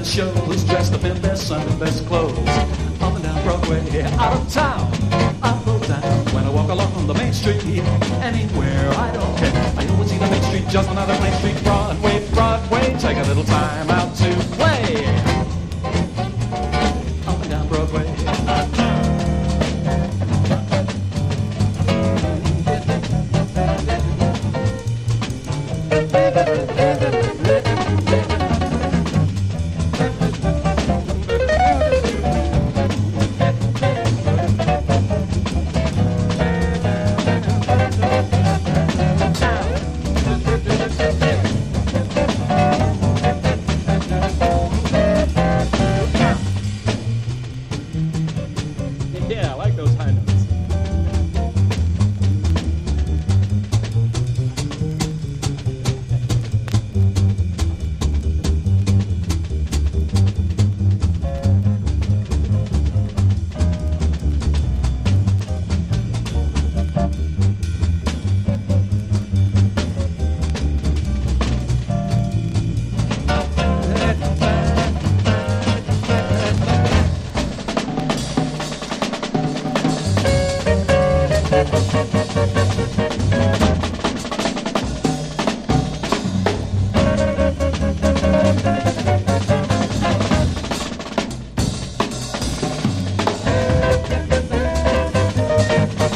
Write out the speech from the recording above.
shows, dressed up in their Sunday best clothes. Up and down Broadway, out of town, up or down. When I walk along the main street, anywhere, I don't care. I always see the main street, just another main street. Broadway, Broadway, take a little time out to play. Up and down Broadway. Yeah, I like those high notes. Thank you.